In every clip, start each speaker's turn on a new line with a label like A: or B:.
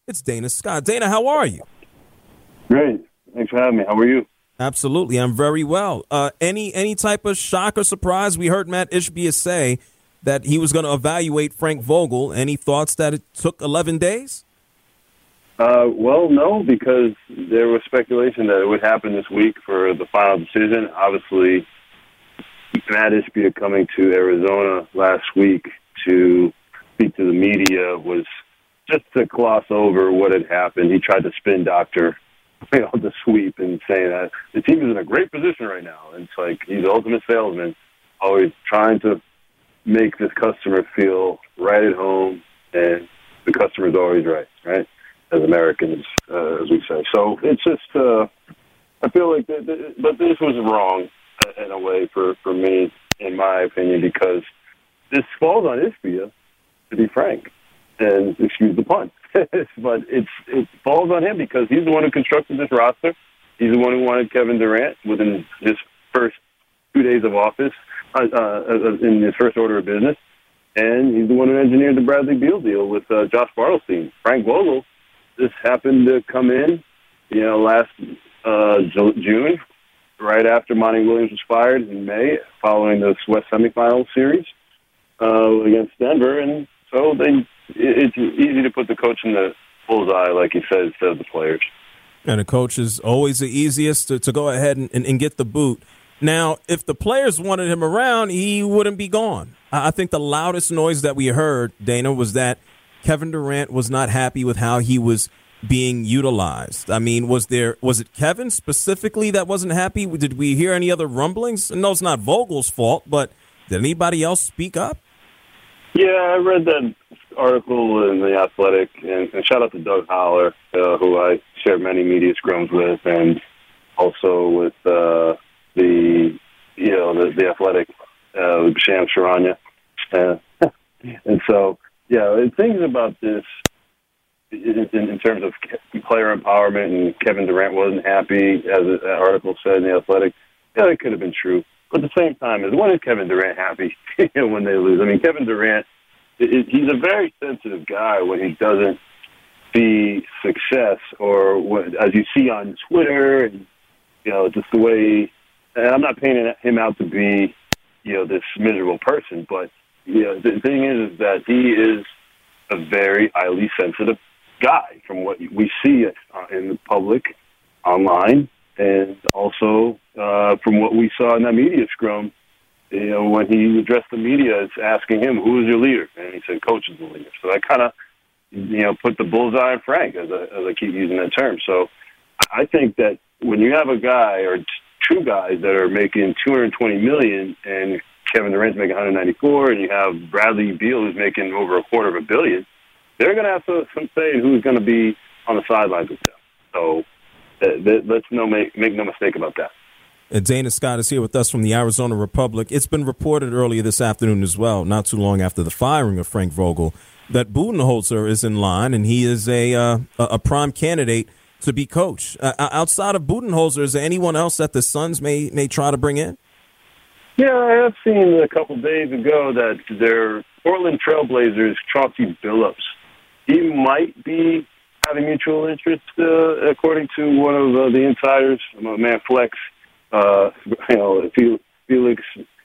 A: It's Dana Scott. Dana, how are you?
B: Great. Thanks for having me. How are you?
A: Absolutely. I'm very well. Any type of shock or surprise? We heard Matt Ishbia say that he was going to evaluate Frank Vogel. Any thoughts that it took 11 days?
B: Well, no, because there was speculation that it would happen this week for the final decision. Obviously, Matt Ishbia coming to Arizona last week to speak to the media was just to gloss over what had happened. He tried to spin doctor the sweep and saying that the team is in a great position right now. And it's like he's the ultimate salesman, always trying to make this customer feel right at home, and the customer's always right, as Americans, as we say. So it's just, I feel like, but this was wrong in a way for me, in my opinion, because this falls on Ishbia, to be frank, and excuse the pun. But it falls on him because he's the one who constructed this roster. He's the one who wanted Kevin Durant within his first 2 days of office, in his first order of business. And he's the one who engineered the Bradley Beal deal with Josh Bartelstein. Frank Vogel just happened to come in, last June, right after Monty Williams was fired in May, following the West semifinal series against Denver. And so it's easy to put the coach in the bullseye, like he said, instead of the players.
A: And the coach is always the easiest to go ahead and get the boot. Now, if the players wanted him around, he wouldn't be gone. I think the loudest noise that we heard, Dana, was that Kevin Durant was not happy with how he was being utilized. I mean, was it Kevin specifically that wasn't happy? Did we hear any other rumblings? No, it's not Vogel's fault, but did anybody else speak up?
B: Yeah, I read that article in The Athletic, and shout out to Doug Holler, who I shared many media scrums with, and also with the Athletic, Sham Charania. And so, things about this in terms of player empowerment, and Kevin Durant wasn't happy, as the article said in The Athletic. Yeah, it could have been true. But at the same time, when is Kevin Durant happy when they lose? I mean, Kevin Durant, he's a very sensitive guy when he doesn't see success, or as you see on Twitter, and just the way. And I'm not painting him out to be, this miserable person, but the thing is that he is a very highly sensitive guy from what we see in the public, online, and also from what we saw in that media scrum. When he addressed the media, it's asking him, "Who is your leader?" And he said, "Coach is the leader." So that kind of, put the bullseye on Frank, as I keep using that term. So I think that when you have a guy or two guys that are making $220 million, and Kevin Durant's making $194, and you have Bradley Beal who's making over $250 million, they're going to have some say in who's going to be on the sidelines with them. So let's make no mistake about that.
A: Dana Scott is here with us from the Arizona Republic. It's been reported earlier this afternoon as well, not too long after the firing of Frank Vogel, that Budenholzer is in line, and he is a prime candidate to be coach. Outside of Budenholzer, is there anyone else that the Suns may try to bring in?
B: Yeah, I have seen a couple days ago that their Portland Trailblazers, Chauncey Billups, he might be having mutual interest, according to one of the insiders, my man Flex. Felix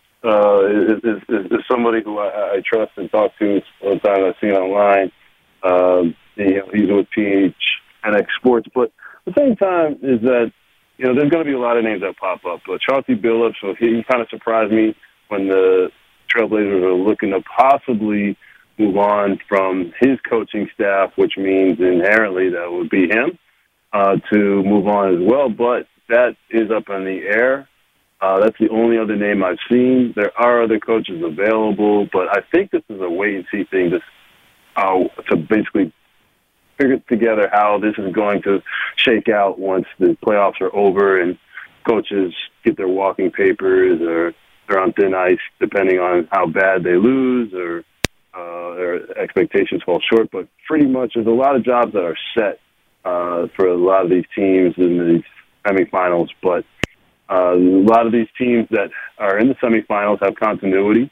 B: is somebody who I trust and talk to all the time. I've seen online. He's with PHNX Sports. But at the same time is that, there's going to be a lot of names that pop up. But Chauncey Billups, so he kind of surprised me when the Trailblazers are looking to possibly move on from his coaching staff, which means inherently that would be him, to move on as well. But that is up in the air. That's the only other name I've seen. There are other coaches available, but I think this is a wait-and-see thing to basically figure together how this is going to shake out once the playoffs are over and coaches get their walking papers, or they're on thin ice depending on how bad they lose, or their expectations fall short. But pretty much there's a lot of jobs that are set for a lot of these teams in these semifinals, but a lot of these teams that are in the semifinals have continuity,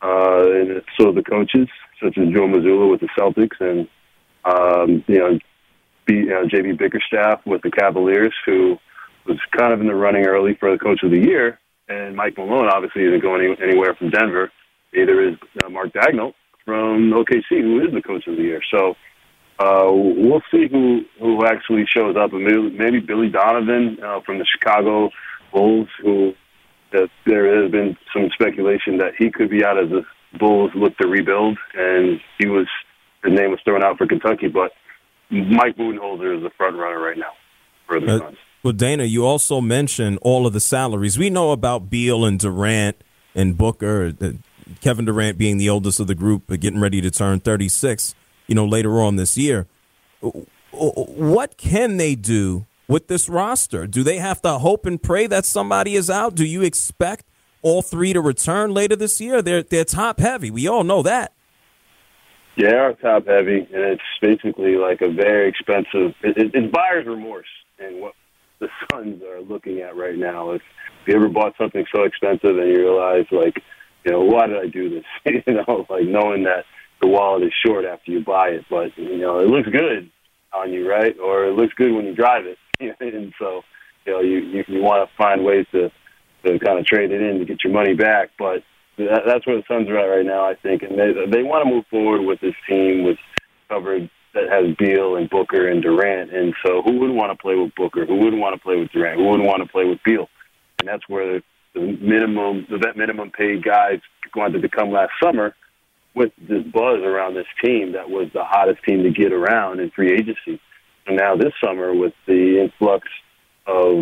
B: and so the coaches, such as Joe Mazzulla with the Celtics, and J.B. Bickerstaff with the Cavaliers, who was kind of in the running early for the Coach of the Year. And Mike Malone obviously isn't going anywhere from Denver. Neither is Mark Daigneault from OKC, who is the Coach of the Year. So we'll see who actually shows up. Maybe Billy Donovan from the Chicago Bulls, who there has been some speculation that he could be out as the Bulls look to rebuild, and his name was thrown out for Kentucky. But Mike Budenholzer is the front runner right now for the Suns.
A: Well, Dana, you also mentioned all of the salaries. We know about Beal and Durant and Booker, Kevin Durant being the oldest of the group, but getting ready to turn 36, later on this year. What can they do with this roster? Do they have to hope and pray that somebody is out? Do you expect all three to return later this year? They're top heavy. We all know that.
B: Yeah, they are top heavy, and it's basically like a very expensive. It's buyer's remorse, and what the Suns are looking at right now. If you ever bought something so expensive and you realize, why did I do this? Knowing that the wallet is short after you buy it, but it looks good on you, right? Or it looks good when you drive it, and so you want to find ways to kind of trade it in to get your money back. But that's where the Suns are at right now, I think, and they want to move forward with this team with covered that has Beal and Booker and Durant. And so who wouldn't want to play with Booker? Who wouldn't want to play with Durant? Who wouldn't want to play with Beal? And that's where the minimum paid guys wanted to come last summer with this buzz around this team that was the hottest team to get around in free agency. And now this summer with the influx of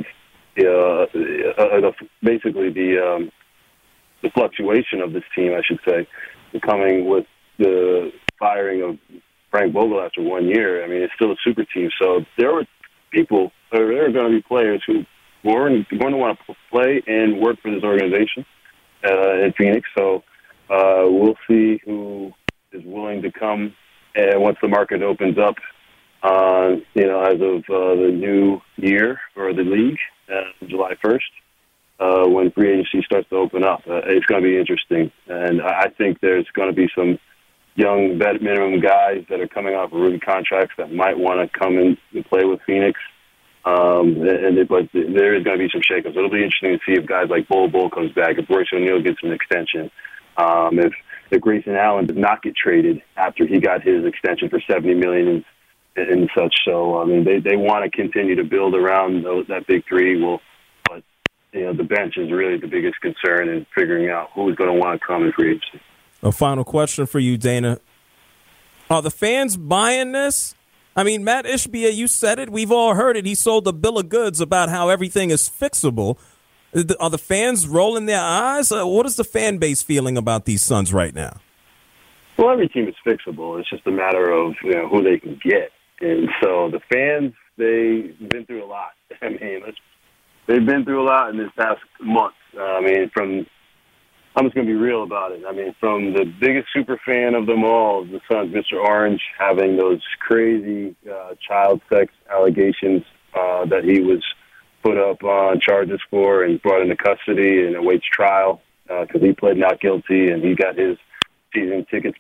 B: basically the fluctuation of this team, I should say, coming with the firing of Frank Vogel after 1 year. I mean, it's still a super team. So there are going to be players who were going to want to play and work for this organization in Phoenix. So we'll see who is willing to come once the market opens up, as of the new year or the league, July 1st, when free agency starts to open up. It's going to be interesting. And I think there's going to be some young vet minimum guys that are coming off of rookie contracts that might want to come in and play with Phoenix. But there is going to be some shakeups. It'll be interesting to see if guys like Bol comes back, if Royce O'Neal gets an extension, if Grayson Allen does not get traded after he got his extension for $70 million and such. So, I mean, they want to continue to build around that big three. But the bench is really the biggest concern in figuring out who's going to want to come in free agency.
A: A final question for you, Dana. Are the fans buying this? I mean, Matt Ishbia, you said it. We've all heard it. He sold a bill of goods about how everything is fixable. Are the fans rolling their eyes? What is the fan base feeling about these Suns right now?
B: Well, every team is fixable. It's just a matter of who they can get. And so the fans, they've been through a lot. I mean, they've been through a lot in this past month. I'm just going to be real about it. I mean, from the biggest super fan of them all, the Suns, Mr. Orange, having those crazy child sex allegations that he was put up on charges for and brought into custody and awaits trial because he pled not guilty and he got his season tickets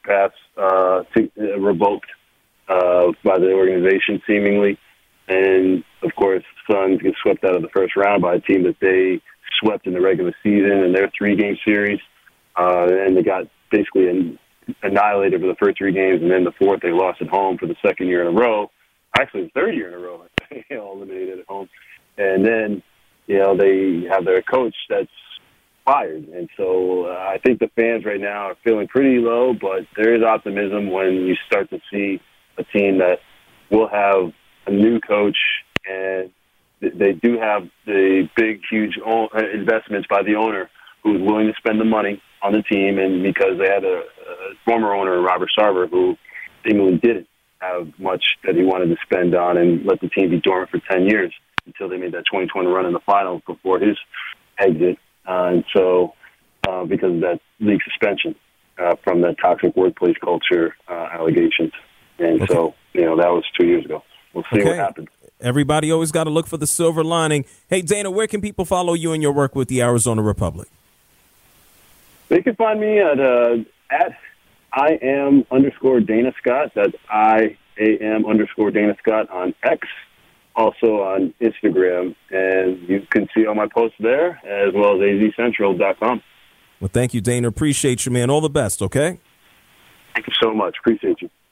B: revoked by the organization, seemingly. And, of course, the Suns get swept out of the first round by a team that they swept in the regular season in their 3-game series. And they got basically annihilated for the first 3 games, and then the fourth they lost at home for the second year in a row. Actually, the third year in a row, eliminated at home. And then, they have their coach that's fired. And so I think the fans right now are feeling pretty low, but there is optimism when you start to see a team that will have a new coach, and they do have the big, huge investments by the owner who's willing to spend the money on the team, and because they had a former owner, Robert Sarver, who seemingly didn't have much that he wanted to spend on and let the team be dormant for 10 years until they made that 2020 run in the finals before his exit. And so because of that league suspension from that toxic workplace culture allegations. And so, that was 2 years ago. We'll see what happens.
A: Everybody always got to look for the silver lining. Hey, Dana, where can people follow you and your work with the Arizona Republic?
B: They can find me at I am _Dana Scott. That's AM_Dana Scott on X, also on Instagram. And you can see all my posts there, as well as azcentral.com.
A: Well, thank you, Dana. Appreciate you, man. All the best, okay?
B: Thank you so much. Appreciate you.